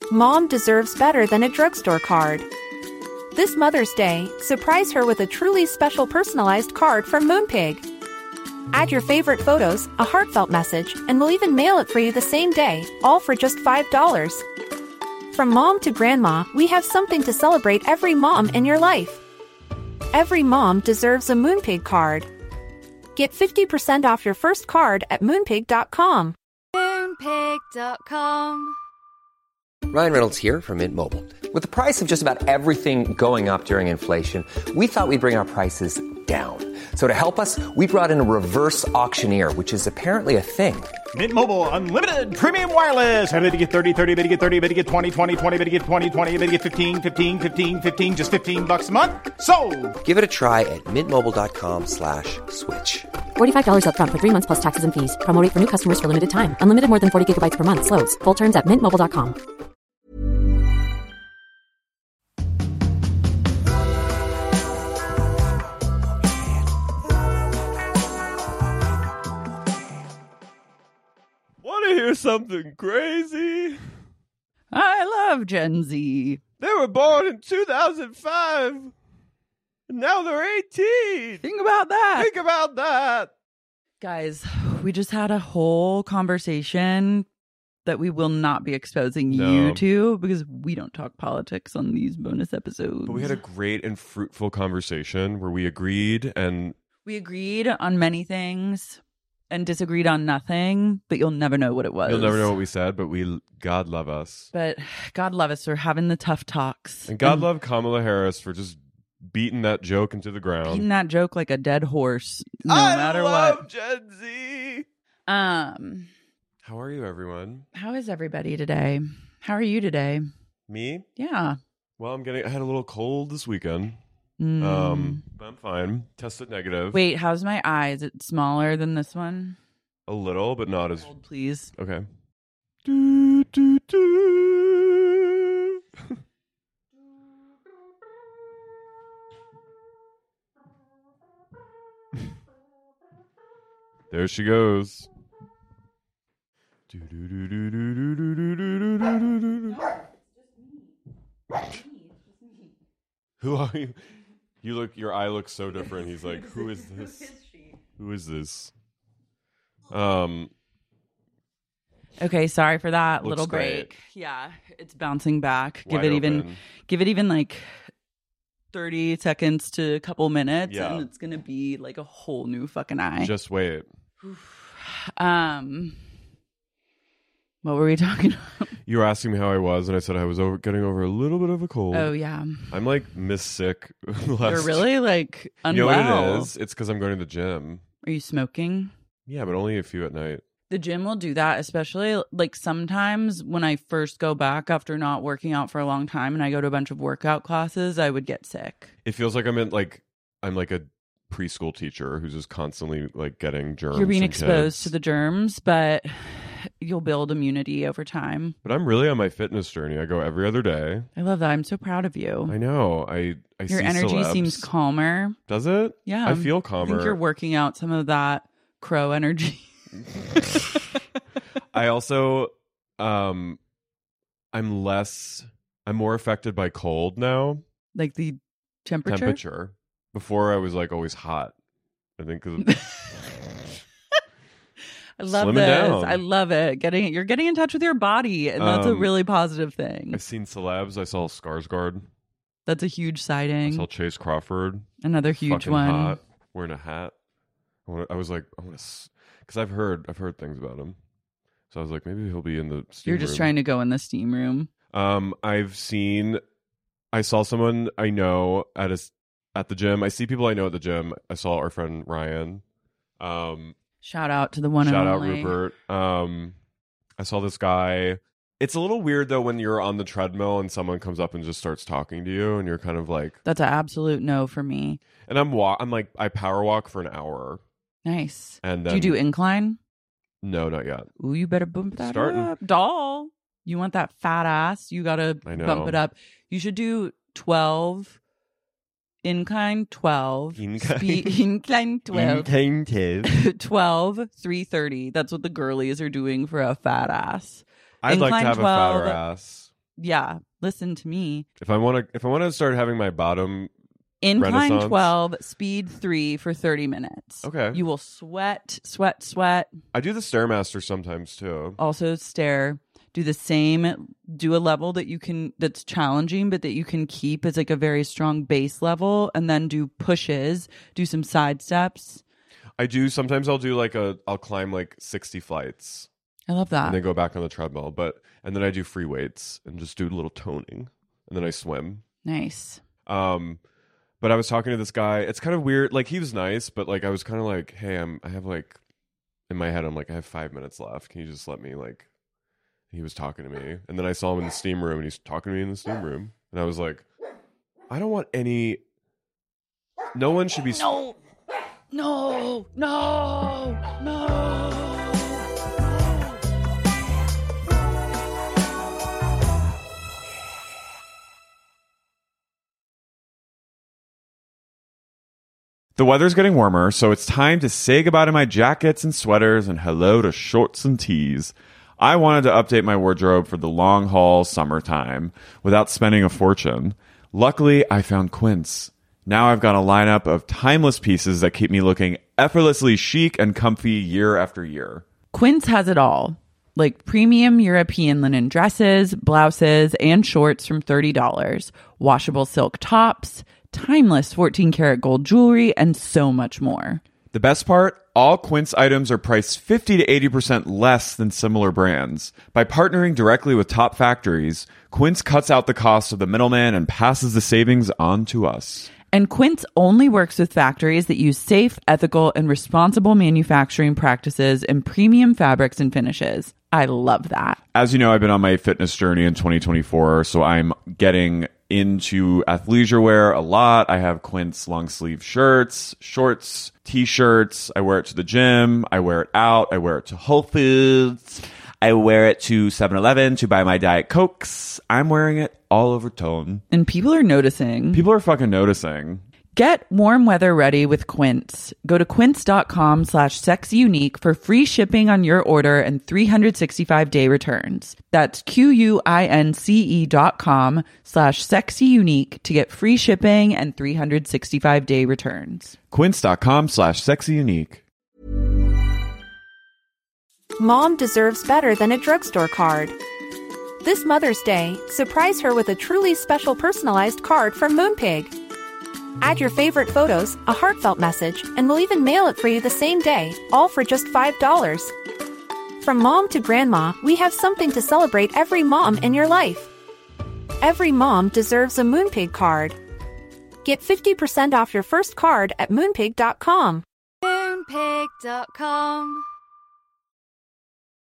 Mom deserves better than a drugstore card. This Mother's Day, surprise her with a truly special personalized card from Moonpig. Add your favorite photos, a heartfelt message, and we'll even mail it for you the same day, all for just $5. From mom to grandma, we have something to celebrate every mom in your life. Every mom deserves a Moonpig card. Get 50% off your first card at moonpig.com. Moonpig.com. Ryan Reynolds here from Mint Mobile. With the price of just about everything going up during inflation, we thought we'd bring our prices down. So to help us, we brought in a reverse auctioneer, which is apparently a thing. Mint Mobile Unlimited Premium Wireless. How to get 30, 30, bit to get 30, bit to get 20, 20, 20, bit to get 20, 20, bit to get 15, 15, 15, 15, just $15 a month? Sold! Give it a try at mintmobile.com/switch. $45 up front for 3 months plus taxes and fees. Promo rate for new customers for limited time. Unlimited more than 40 gigabytes per month. Slows full terms at mintmobile.com. Want to hear something crazy? I love Gen Z. They were born in 2005, and now they're 18. Think about that. Think about that. Guys, we just had a whole conversation that we will not be exposing you to because we don't talk politics on these bonus episodes. But we had a great and fruitful conversation where we agreed on many things and disagreed on nothing, but you'll never know what it was. You'll never know what we said, but God love us. But God love us for having the tough talks. And God love Kamala Harris for just beating that joke into the ground. Beating that joke like a dead horse, no matter what. I love Gen Z. How are you, everyone? How is everybody today? How are you today? Me? Yeah. Well, I had a little cold this weekend. But I'm fine. Tested negative. Wait, how's my eye? Is it smaller than this one? A little, but not as... Hold, please. Okay. There she goes. Who are you? Your eye looks so different. He's like, who is this? Who is this? Okay, sorry for that Looks little break. great. Yeah, it's bouncing back. Wide give open. it even like 30 seconds to a couple minutes, Yeah. and it's gonna be like a whole new fucking eye. Just wait. What were we talking about? You were asking me how I was, and I said I was getting over a little bit of a cold. Oh yeah, I'm like miss sick. you're really like unwell. You know what it is? It's because I'm going to the gym. Are you smoking? Yeah, but only a few at night. The gym will do that, especially like sometimes when I first go back after not working out for a long time and I go to a bunch of workout classes, I would get sick. It feels like I'm like a preschool teacher who's just constantly like getting germs. You're being from exposed kids. to the germs, but you'll build immunity over time. But I'm really on my fitness journey. I go every other day. I love that. I'm so proud of you. I know. I Your see energy celebs. seems calmer. Does it? Yeah. I feel calmer. I think you're working out some of that crow energy. I also I'm more affected by cold now. Like the temperature? Before I was like always hot. I think 'cause I love Slimming this. down. I love it. You're getting in touch with your body, and that's a really positive thing. I've seen celebs. I saw Skarsgård. That's a huge I sighting. saw Chase Crawford. Another huge fucking one. hot, wearing a hat. I was like, I want to, because I've heard things about him. So I was like, maybe he'll be in the steam You're just room. trying to go in the steam room. I saw someone I know at the gym. I see people I know at the gym. I saw our friend Ryan. Shout out to the one Shout and out only. Rupert. I saw this guy. It's a little weird though when you're on the treadmill and someone comes up and just starts talking to you, and you're kind of like, That's an absolute no for me. and I'm like, I power walk for an hour. Nice. And Do then, you do incline? No, not yet. Ooh, you better bump that Starting. up. Doll. You want that fat ass. You got to I know. bump it up. You should do 12. Incline 12. Incline 12. 12, 330. That's what the girlies are doing for a fat ass. I'd like to Incline have 12. a fatter ass. yeah, listen to me. If I want to start having my bottom incline 12, speed 3 for 30 minutes. Okay. You will sweat. I do the Stairmaster sometimes too. Also stair. Do the same. Do a level that's challenging, but that you can keep as like a very strong base level, and then do pushes. Do some side steps. Sometimes I'll do I'll climb like 60 flights. I love that. And then go back on the treadmill. And then I do free weights and just do a little toning. And then I swim. Nice. But I was talking to this guy. It's kind of weird. Like, he was nice, but like I was kind of like, hey, I have like, in my head, I'm like, I have 5 minutes left. Can you just let me like, he was talking to me. And then I saw him in the steam room and he's talking to me in the steam room. And I was like, I don't want no one should be. No. The weather's getting warmer, so it's time to say goodbye to my jackets and sweaters and hello to shorts and tees. I wanted to update my wardrobe for the long haul summertime without spending a fortune. Luckily, I found Quince. Now I've got a lineup of timeless pieces that keep me looking effortlessly chic and comfy year after year. Quince has it all. Like premium European linen dresses, blouses, and shorts from $30. Washable silk tops, timeless 14-karat gold jewelry, and so much more. The best part? All Quince items are priced 50 to 80% less than similar brands. By partnering directly with top factories, Quince cuts out the cost of the middleman and passes the savings on to us. And Quince only works with factories that use safe, ethical, and responsible manufacturing practices and premium fabrics and finishes. I love that. As you know, I've been on my fitness journey in 2024, so I'm getting into athleisure wear a lot. I have Quince long sleeve shirts, shorts, t-shirts. I wear it to the gym. I wear it out. I wear it to Whole Foods. I wear it to 7-Eleven to buy my Diet Cokes. I'm wearing it all over Tone. And people are noticing. People are fucking noticing. Get warm weather ready with Quince. Go to quince.com/sexyunique for free shipping on your order and 365-day returns. That's QUINCE.com/sexyunique to get free shipping and 365-day returns. Quince.com/sexyunique. Mom deserves better than a drugstore card. This Mother's Day, surprise her with a truly special personalized card from Moonpig. Add your favorite photos, a heartfelt message, and we'll even mail it for you the same day, all for just $5. From mom to grandma, we have something to celebrate every mom in your life. Every mom deserves a Moonpig card. Get 50% off your first card at Moonpig.com. Moonpig.com